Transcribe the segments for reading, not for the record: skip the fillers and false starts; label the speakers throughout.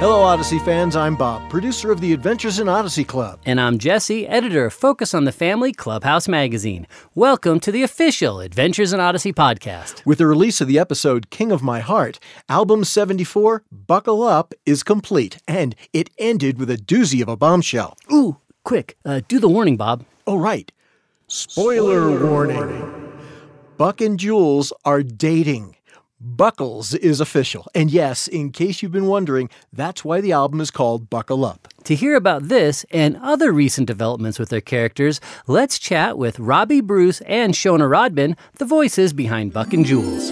Speaker 1: Hello, Odyssey fans. I'm Bob, producer of the Adventures in Odyssey Club.
Speaker 2: And I'm Jesse, editor of Focus on the Family Clubhouse magazine. Welcome to the official Adventures in Odyssey podcast.
Speaker 1: With the release of the episode King of My Heart, album 74, Buckle Up, is complete, and it ended with a doozy of a bombshell.
Speaker 2: Ooh, quick, do the warning, Bob.
Speaker 1: Oh, right. Spoiler warning. Buck and Jules are dating. Buckles is official. And yes, in case you've been wondering, that's why the album is called Buckle Up.
Speaker 2: To hear about this and other recent developments with their characters, let's chat with Robbie Bruce and Shona Rodman, the voices behind Buck and Jules.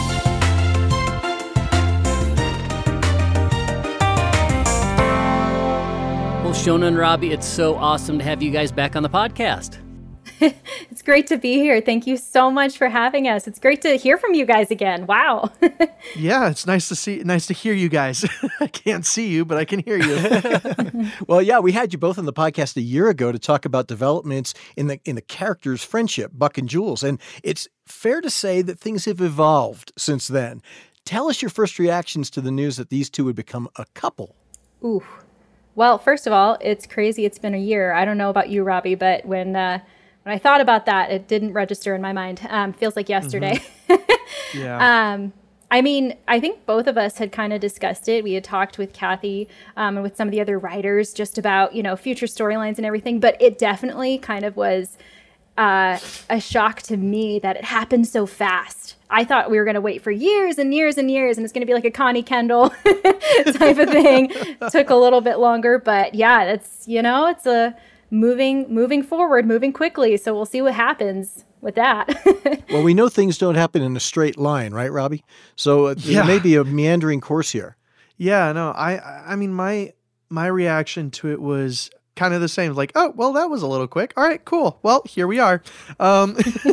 Speaker 2: Well, Shona and Robbie, it's so awesome to have you guys back on the podcast.
Speaker 3: It's great to be here. Thank you so much for having us. It's great to hear from you guys again. Wow.
Speaker 4: Yeah, it's nice to hear you guys. I can't see you, but I can hear you.
Speaker 1: Well, yeah, we had you both on the podcast a year ago to talk about developments in the characters' friendship, Buck and Jules, and it's fair to say that things have evolved since then. Tell us your first reactions to the news that these two would become a couple.
Speaker 3: Ooh. Well, first of all, it's crazy. It's been a year. I don't know about you, Robbie, but when I thought about that, it didn't register in my mind. Feels like yesterday.
Speaker 4: Mm-hmm. Yeah.
Speaker 3: I mean, I think both of us had kind of discussed it. We had talked with Kathy and with some of the other writers just about, future storylines and everything. But it definitely kind of was a shock to me that it happened so fast. I thought we were going to wait for years and years and years, and it's going to be like a Connie Kendall type of thing. Took a little bit longer, but yeah, it's a moving forward, moving quickly. So we'll see what happens with that.
Speaker 1: Well, we know things don't happen in a straight line, right, Robbie? So there may be a meandering course here.
Speaker 4: Yeah, no, I mean, my reaction to it was kind of the same. Like, oh, well, that was a little quick. All right, cool. Well, here we are.
Speaker 3: Well,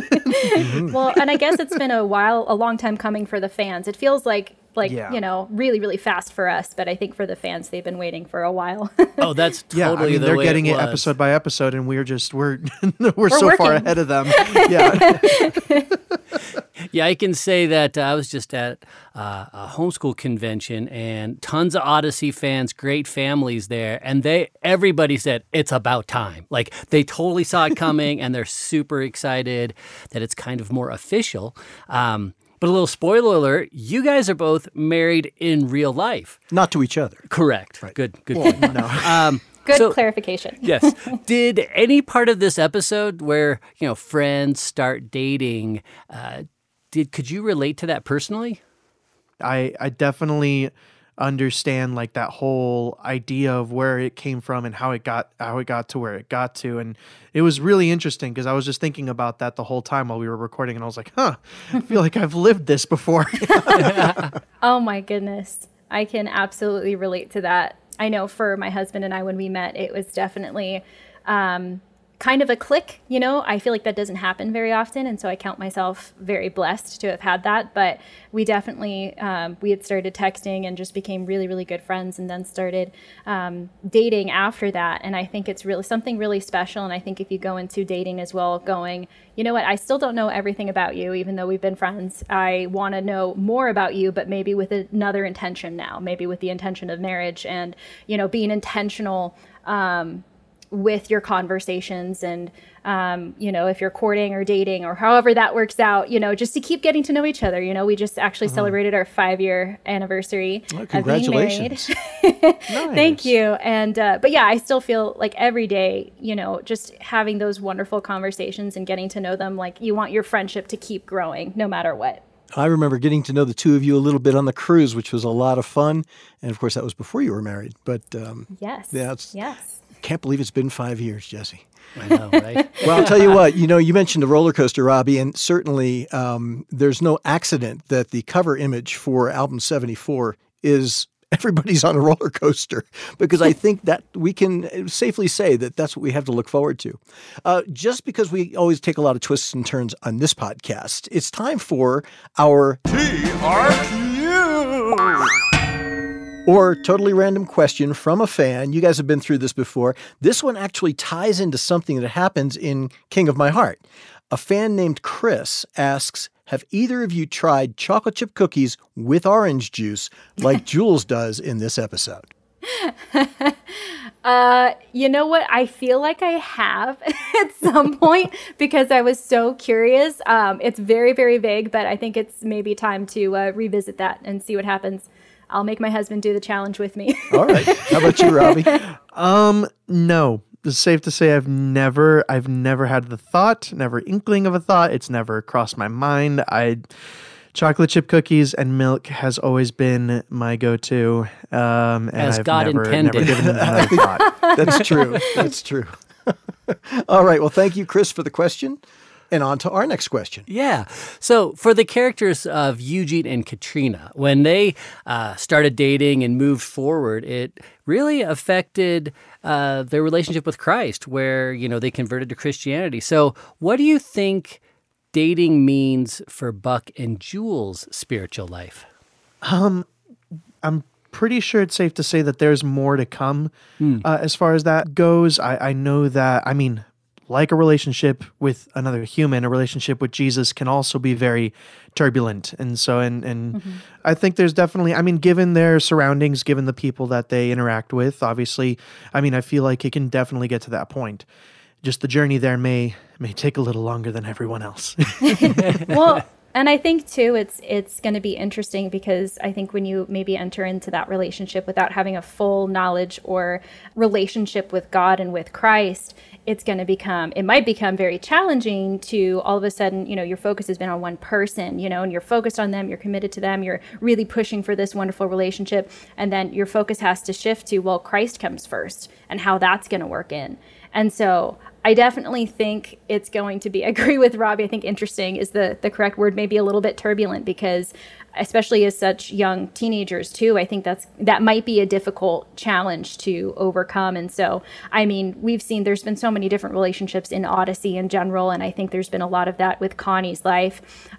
Speaker 3: and I guess it's been a long time coming for the fans. It feels like, really, really fast for us. But I think for the fans, they've been waiting for a while.
Speaker 2: Oh, that's totally
Speaker 4: yeah, I mean,
Speaker 2: the
Speaker 4: they're
Speaker 2: way
Speaker 4: getting
Speaker 2: it
Speaker 4: it
Speaker 2: was.
Speaker 4: episode by episode, and we're so
Speaker 3: working.
Speaker 4: far ahead of them. Yeah.
Speaker 2: Yeah, I can say that I was just at a homeschool convention and tons of Odyssey fans, great families there, and everybody said it's about time. Like they totally saw it coming, and they're super excited that it's kind of more official. But a little spoiler alert: you guys are both married in real life,
Speaker 1: Not to each other.
Speaker 2: correct?
Speaker 1: Right.
Speaker 2: Good.
Speaker 1: Well,
Speaker 2: point.
Speaker 1: no.
Speaker 3: Good clarification.
Speaker 2: Yes. Did any part of this episode where friends start dating? Could you relate to that personally?
Speaker 4: I definitely understand like that whole idea of where it came from and how it got to where it got to, and it was really interesting because I was just thinking about that the whole time while we were recording, and I was like, I feel like I've lived this before.
Speaker 3: Oh my goodness. I can absolutely relate to that. I know for my husband and I, when we met, it was definitely kind of a click, I feel like that doesn't happen very often. And so I count myself very blessed to have had that. But we definitely, we had started texting and just became really, really good friends, and then started dating after that. And I think it's really something really special. And I think if you go into dating as well, going, you know what, I still don't know everything about you, even though we've been friends. I want to know more about you, but maybe with another intention now, maybe with the intention of marriage and, being intentional with your conversations and, if you're courting or dating or however that works out, just to keep getting to know each other. We just actually celebrated our 5-year anniversary
Speaker 1: Well,
Speaker 3: of being married.
Speaker 1: congratulations.
Speaker 3: Thank you. And, but yeah, I still feel like every day, just having those wonderful conversations and getting to know them, like you want your friendship to keep growing no matter what.
Speaker 1: I remember getting to know the two of you a little bit on the cruise, which was a lot of fun. And of course, that was before you were married. But
Speaker 3: Yes.
Speaker 1: yeah,
Speaker 3: Yes.
Speaker 1: Can't believe it's been 5 years, Jesse.
Speaker 2: I know, right?
Speaker 1: Well, I'll tell you what, you mentioned the roller coaster, Robbie, and certainly there's no accident that the cover image for album 74 is everybody's on a roller coaster, because I think that we can safely say that that's what we have to look forward to. Just because we always take a lot of twists and turns on this podcast, it's time for our TRQ. Or totally random question from a fan. You guys have been through this before. This one actually ties into something that happens in King of My Heart. A fan named Chris asks, have either of you tried chocolate chip cookies with orange juice like Jules does in this episode?
Speaker 3: You know what? I feel like I have at some point because I was so curious. It's very, very vague, but I think it's maybe time to revisit that and see what happens. I'll make my husband do the challenge with me.
Speaker 1: All right. How about you, Robbie?
Speaker 4: No. It's safe to say I've never had the thought, never inkling of a thought. It's never crossed my mind. Chocolate chip cookies and milk has always been my go-to. And
Speaker 2: As
Speaker 4: I've
Speaker 2: God
Speaker 4: never
Speaker 2: intended.
Speaker 4: given it another thought.
Speaker 1: That's true. That's true. All right. Well, thank you, Chris, for the question. And on to our next question.
Speaker 2: Yeah. So for the characters of Eugene and Katrina, when they started dating and moved forward, it really affected their relationship with Christ, where, they converted to Christianity. So what do you think dating means for Buck and Jules' spiritual life?
Speaker 4: I'm pretty sure it's safe to say that there's more to come as far as that goes. I know that, like a relationship with another human, a relationship with Jesus can also be very turbulent. And so, I think there's definitely, given their surroundings, given the people that they interact with, obviously, I feel like it can definitely get to that point. Just the journey there may take a little longer than everyone else.
Speaker 3: Well, and I think too, it's going to be interesting because I think when you maybe enter into that relationship without having a full knowledge or relationship with God and with Christ, it might become very challenging to all of a sudden, your focus has been on one person, and you're focused on them, you're committed to them, you're really pushing for this wonderful relationship. And then your focus has to shift to, well, Christ comes first and how that's going to work in. And so I definitely think it's going to be, I agree with Robbie, I think interesting is the correct word, maybe a little bit turbulent, because especially as such young teenagers too, I think that might be a difficult challenge to overcome. And so, we've seen there's been so many different relationships in Odyssey in general, and I think there's been a lot of that with Connie's life,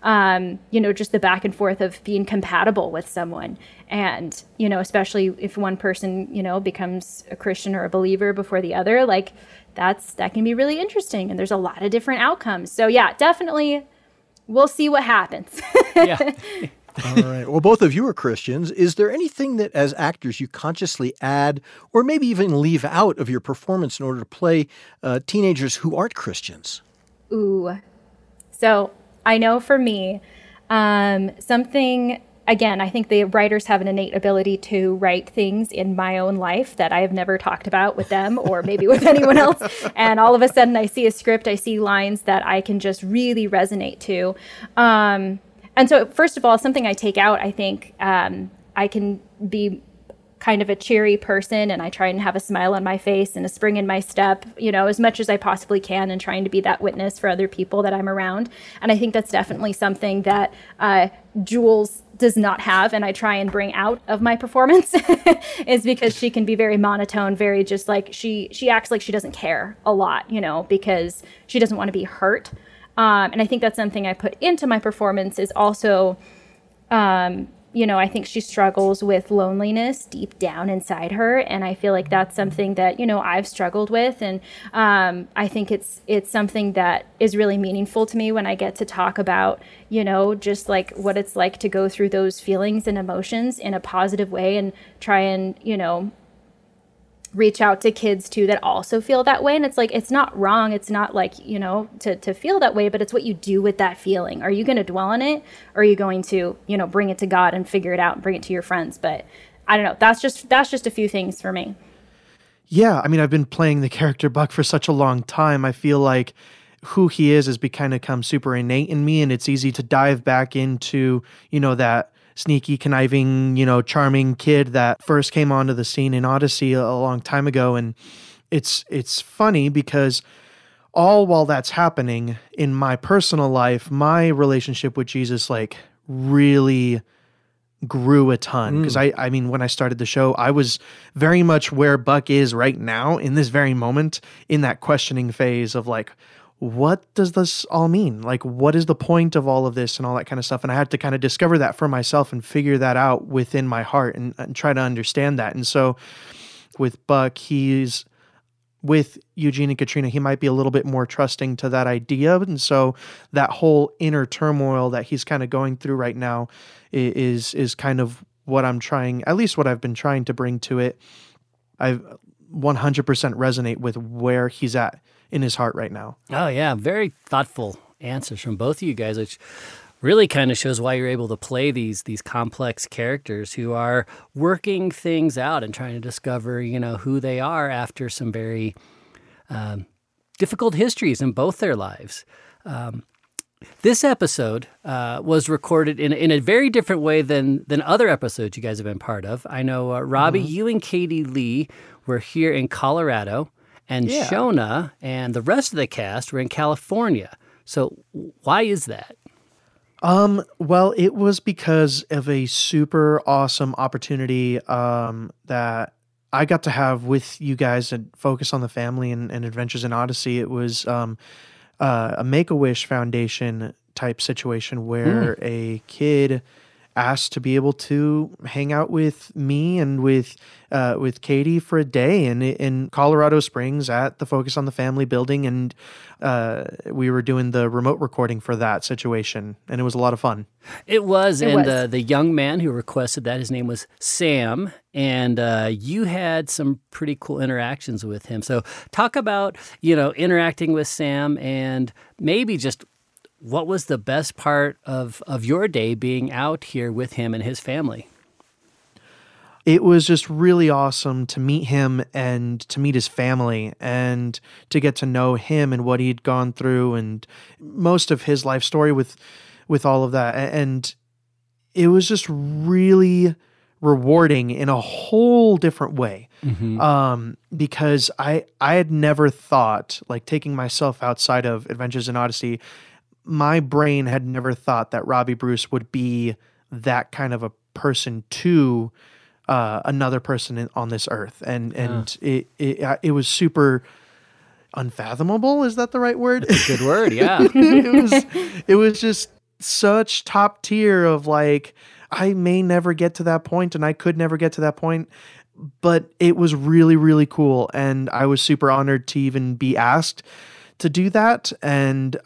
Speaker 3: just the back and forth of being compatible with someone. And, especially if one person, becomes a Christian or a believer before the other, that can be really interesting. And there's a lot of different outcomes. So yeah, definitely we'll see what happens.
Speaker 2: Yeah.
Speaker 1: All right. Well, both of you are Christians. Is there anything that as actors you consciously add or maybe even leave out of your performance in order to play teenagers who aren't Christians?
Speaker 3: Ooh. So I know for me, something, again, I think the writers have an innate ability to write things in my own life that I have never talked about with them or maybe with anyone else. And all of a sudden I see a script, I see lines that I can just really resonate to. And so first of all, something I take out, I think I can be kind of a cheery person, and I try and have a smile on my face and a spring in my step, as much as I possibly can, and trying to be that witness for other people that I'm around. And I think that's definitely something that Jules does not have, and I try and bring out of my performance is because she can be very monotone, very just like she acts like she doesn't care a lot, because she doesn't want to be hurt. And I think that's something I put into my performance is also, I think she struggles with loneliness deep down inside her. And I feel like that's something that, I've struggled with. And I think it's something that is really meaningful to me when I get to talk about, just like what it's like to go through those feelings and emotions in a positive way and try and, reach out to kids too that also feel that way. And it's like, it's not wrong. It's not like, to feel that way, but it's what you do with that feeling. Are you going to dwell on it? Or are you going to, bring it to God and figure it out and bring it to your friends? But I don't know. That's just a few things for me.
Speaker 4: Yeah. I've been playing the character Buck for such a long time. I feel like who he is has become super innate in me, and it's easy to dive back into, that sneaky, conniving, charming kid that first came onto the scene in Odyssey a long time ago. And it's funny because all while that's happening in my personal life, my relationship with Jesus really grew a ton. Because when I started the show, I was very much where Buck is right now in this very moment, in that questioning phase of what does this all mean? What is the point of all of this and all that kind of stuff? And I had to kind of discover that for myself and figure that out within my heart and try to understand that. And so with Buck, with Eugene and Katrina, he might be a little bit more trusting to that idea. And so that whole inner turmoil that he's kind of going through right now is kind of what I'm trying, at least what I've been trying to bring to it. I 100% resonate with where he's at in his heart right now.
Speaker 2: Oh, yeah. Very thoughtful answers from both of you guys, which really kind of shows why you're able to play these complex characters who are working things out and trying to discover, who they are after some very difficult histories in both their lives. This episode was recorded in a very different way than other episodes you guys have been part of. I know, Robbie, you and Katie Lee were here in Colorado, and Shona and the rest of the cast were in California. So why is that?
Speaker 4: Well, it was because of a super awesome opportunity that I got to have with you guys at Focus on the Family and Adventures in Odyssey. It was a Make-A-Wish Foundation type situation where a kid asked to be able to hang out with me and with Katie for a day in Colorado Springs at the Focus on the Family building, and we were doing the remote recording for that situation, and it was a lot of fun.
Speaker 2: It was. The young man who requested that, his name was Sam, and you had some pretty cool interactions with him. So talk about, interacting with Sam, and maybe just what was the best part of your day being out here with him and his family?
Speaker 4: It was just really awesome to meet him and to meet his family and to get to know him and what he'd gone through and most of his life story with all of that. And it was just really rewarding in a whole different way. Because I had never thought, like, taking myself outside of Adventures in Odyssey, my brain had never thought that Robbie Bruce would be that kind of a person to another person on this earth. And it was super unfathomable. Is that the right word?
Speaker 2: That's a good word. Yeah.
Speaker 4: it was just such top tier of, like, I may never get to that point and I could never get to that point, but it was really, really cool. And I was super honored to even be asked to do that. And,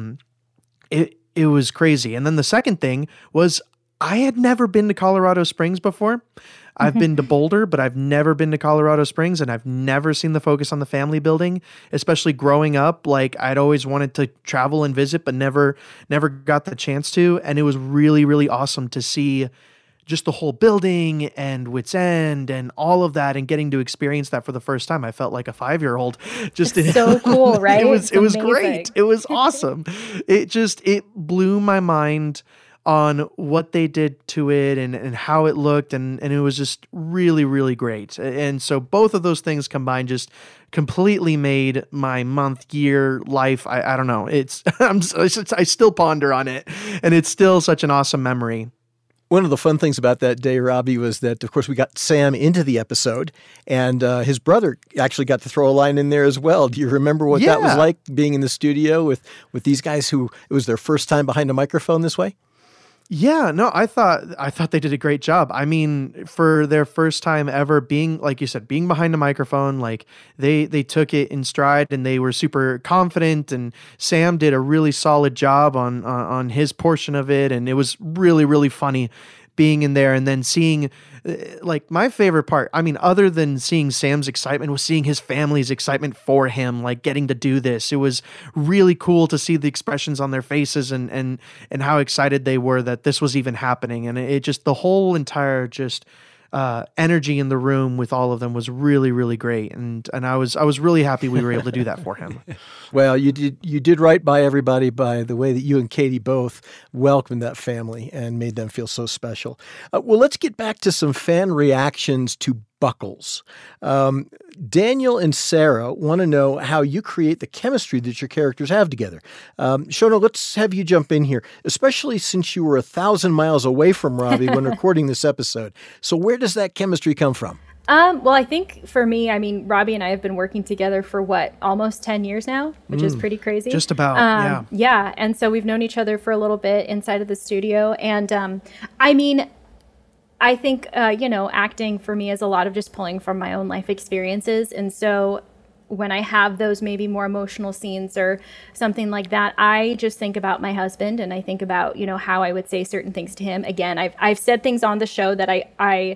Speaker 4: it was crazy. And then the second thing was I had never been to Colorado Springs before. I've been to Boulder, but I've never been to Colorado Springs, and I've never seen the Focus on the Family building, especially growing up. Like, I'd always wanted to travel and visit, but never got the chance to. And it was really, really awesome to see just the whole building and Wits End and all of that, and getting to experience that for the first time. I felt like a 5-year-old. Just
Speaker 3: it's so cool, right?
Speaker 4: It was great. It was awesome. It blew my mind on what they did to it and how it looked, and it was just really, really great. And so both of those things combined just completely made my month, year, life. I don't know. I still ponder on it, and it's still such an awesome memory.
Speaker 1: One of the fun things about that day, Robbie, was that, of course, we got Sam into the episode, and his brother actually got to throw a line in there as well. Do you remember what that was like, being in the studio with these guys who it was their first time behind a microphone this way?
Speaker 4: Yeah, no, I thought they did a great job. I mean, for their first time ever being, like you said, being behind a microphone, like they took it in stride and they were super confident, and Sam did a really solid job on his portion of it, and it was really, really funny being in there and then seeing, like, my favorite part, I mean, other than seeing Sam's excitement, was seeing his family's excitement for him, like getting to do this. It was really cool to see the expressions on their faces and how excited they were that this was even happening. And it just, the whole entire just energy in the room with all of them was really, really great. And I was really happy we were able to do that for him.
Speaker 1: Well, you did right by everybody by the way that you and Katie both welcomed that family and made them feel so special. Well, let's get back to some fan reactions to Buckles. Daniel and Sarah want to know how you create the chemistry that your characters have together. Shona, let's have you jump in here, especially since you were 1,000 miles away from Robbie when recording this episode. So where does that chemistry come from?
Speaker 3: Well, I think for me, I mean, Robbie and I have been working together for almost 10 years now, which is pretty crazy.
Speaker 4: Just about, yeah.
Speaker 3: Yeah, and so we've known each other for a little bit inside of the studio. And I mean, I think, acting for me is a lot of just pulling from my own life experiences. And so when I have those maybe more emotional scenes or something like that, I just think about my husband, and I think about, how I would say certain things to him. Again, I've said things on the show that I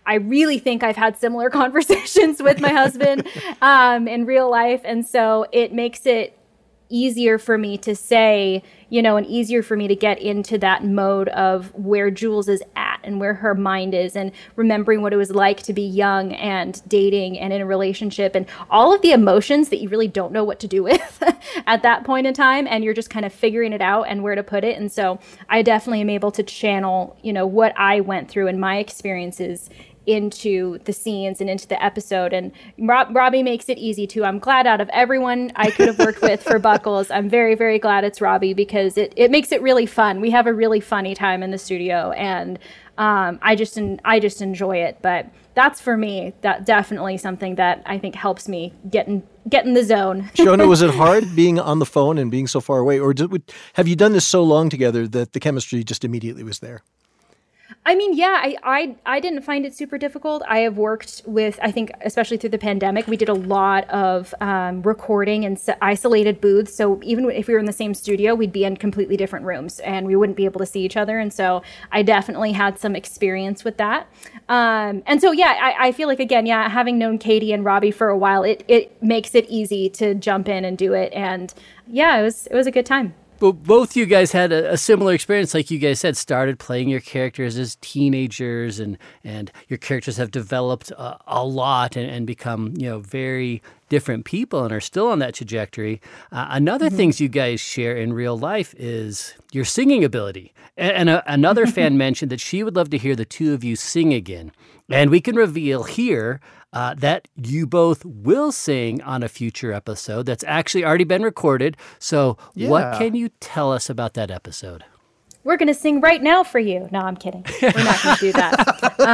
Speaker 3: I really think I've had similar conversations with my husband in real life. And so it makes it easier for me to say, and easier for me to get into that mode of where Jules is at and where her mind is, and remembering what it was like to be young and dating and in a relationship, and all of the emotions that you really don't know what to do with at that point in time. And you're just kind of figuring it out and where to put it. And so I definitely am able to channel, what I went through and my experiences into the scenes and into the episode. And Robbie makes it easy too. I'm glad out of everyone I could have worked with for Buckles, I'm very, very glad it's Robbie, because it makes it really fun. We have a really funny time in the studio, and I just enjoy it. But that's, for me, that definitely something that I think helps me get in the zone.
Speaker 1: Shona, was it hard being on the phone and being so far away? Or have you done this so long together that the chemistry just immediately was there?
Speaker 3: I mean, yeah, I didn't find it super difficult. I have worked with, I think, especially through the pandemic, we did a lot of recording in isolated booths. So even if we were in the same studio, we'd be in completely different rooms and we wouldn't be able to see each other. And so I definitely had some experience with that. And so, yeah, I feel like, again, having known Katie and Robbie for a while, it makes it easy to jump in and do it. And yeah, it was a good time.
Speaker 2: But both you guys had a similar experience, like you guys said, started playing your characters as teenagers, and your characters have developed a lot and become, very different people and are still on that trajectory. Another things you guys share in real life is your singing ability. And another fan mentioned that she would love to hear the two of you sing again. And we can reveal here that you both will sing on a future episode that's actually already been recorded. So What can you tell us about that episode?
Speaker 3: We're going to sing right now for you. No, I'm kidding. We're not going to do that.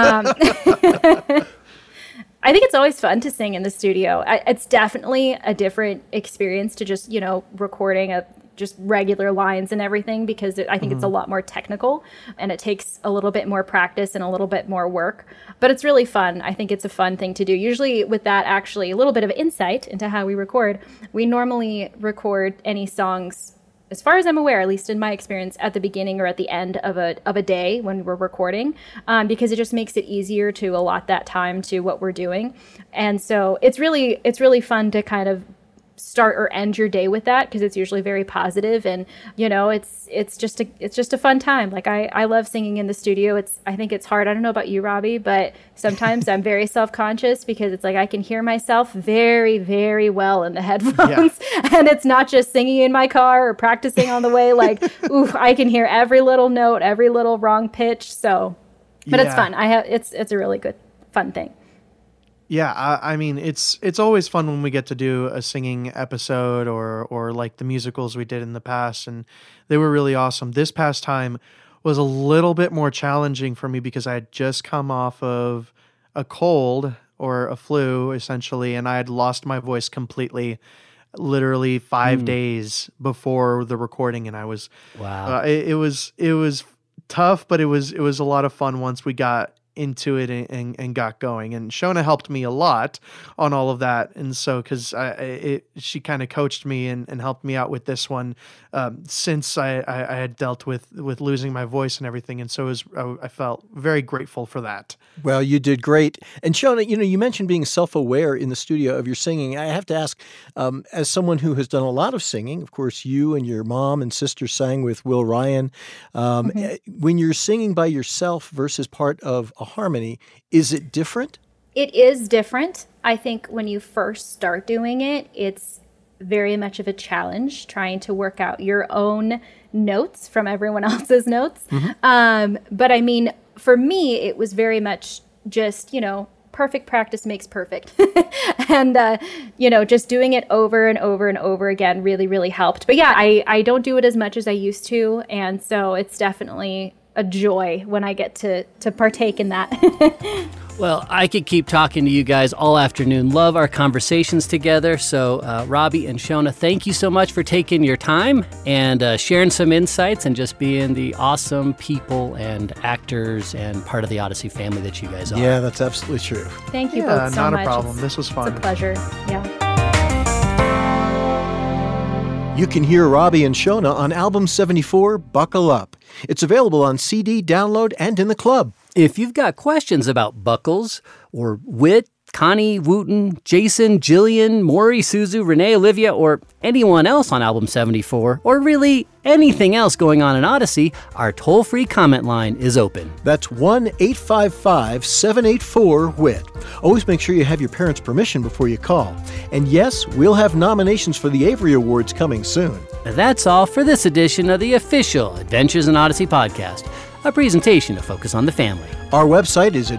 Speaker 3: I think it's always fun to sing in the studio. It's definitely a different experience to just, recording just regular lines and everything, because I think it's a lot more technical and it takes a little bit more practice and a little bit more work, but it's really fun. I think it's a fun thing to do. Usually with that, actually, a little bit of insight into how we record. We normally record any songs, as far as I'm aware, at least in my experience, at the beginning or at the end of a day when we're recording, because it just makes it easier to allot that time to what we're doing. And so it's really fun to kind of start or end your day with that, because it's usually very positive, and it's just a fun time. Like I love singing in the studio. I think it's hard. I don't know about you, Robbie, but sometimes I'm very self-conscious, because it's like I can hear myself very, very well in the headphones, and it's not just singing in my car or practicing on the way. Like, I can hear every little note, every little wrong pitch. So, but it's fun. It's a really good, fun thing.
Speaker 4: Yeah, I mean, it's always fun when we get to do a singing episode or like the musicals we did in the past, and they were really awesome. This past time was a little bit more challenging for me because I had just come off of a cold or a flu, essentially, and I had lost my voice completely, literally 5 days before the recording, and I was it was tough, but it was a lot of fun once we got into it and got going. And Shona helped me a lot on all of that, and so because she kind of coached me and helped me out with this one, since I had dealt with losing my voice and everything, and so I felt very grateful for that.
Speaker 1: Well, you did great. And Shona, you mentioned being self-aware in the studio of your singing. I have to ask, as someone who has done a lot of singing, of course, you and your mom and sister sang with Will Ryan. When you're singing by yourself versus part of a harmony, is it different?
Speaker 3: It is different. I think when you first start doing it, it's very much of a challenge trying to work out your own notes from everyone else's notes. But I mean, for me, it was very much just, perfect practice makes perfect. And, just doing it over and over and over again really, really helped. But yeah, I don't do it as much as I used to. And so it's definitely a joy when I get to partake in that.
Speaker 2: Well, I could keep talking to you guys all afternoon. Love our conversations together. So, Robbie and Shona, thank you so much for taking your time and sharing some insights and just being the awesome people and actors and part of the Odyssey family that you guys are.
Speaker 1: Yeah, that's absolutely true.
Speaker 3: Thank you both so much.
Speaker 4: Not a problem. This was fun.
Speaker 3: It's a pleasure. Yeah.
Speaker 1: You can hear Robbie and Shona on album 74, Buckle Up. It's available on CD, download, and in the club.
Speaker 2: If you've got questions about Buckles or Whit, Connie, Wooten, Jason, Jillian, Maury, Suzu, Renee, Olivia, or anyone else on album 74, or really anything else going on in Odyssey, our toll-free comment line is open.
Speaker 1: That's 1-855-784-WHIT. Always make sure you have your parents' permission before you call. And yes, we'll have nominations for the Avery Awards coming soon.
Speaker 2: That's all for this edition of the official Adventures in Odyssey podcast, a presentation of Focus on the Family.
Speaker 1: Our website is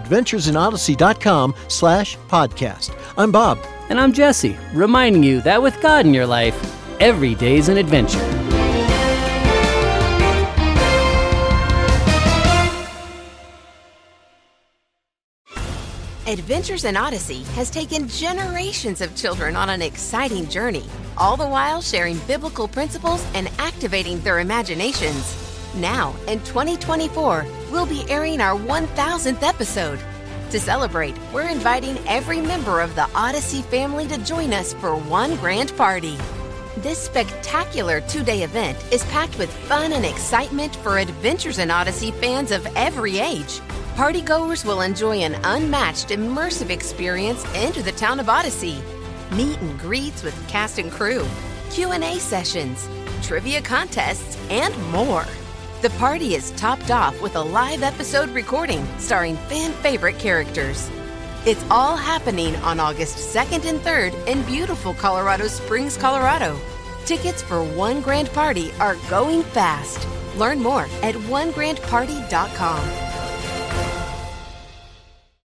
Speaker 1: adventuresinodyssey.com/podcast. I'm Bob.
Speaker 2: And I'm Jesse, reminding you that with God in your life, every day's an adventure.
Speaker 5: Adventures in Odyssey has taken generations of children on an exciting journey, all the while sharing biblical principles and activating their imaginations. Now, in 2024, we'll be airing our 1,000th episode. To celebrate, we're inviting every member of the Odyssey family to join us for one grand party. This spectacular 2-day event is packed with fun and excitement for Adventures in Odyssey fans of every age. Partygoers will enjoy an unmatched, immersive experience into the town of Odyssey. Meet and greets with cast and crew, Q&A sessions, trivia contests, and more. The party is topped off with a live episode recording starring fan-favorite characters. It's all happening on August 2nd and 3rd in beautiful Colorado Springs, Colorado. Tickets for One Grand Party are going fast. Learn more at onegrandparty.com.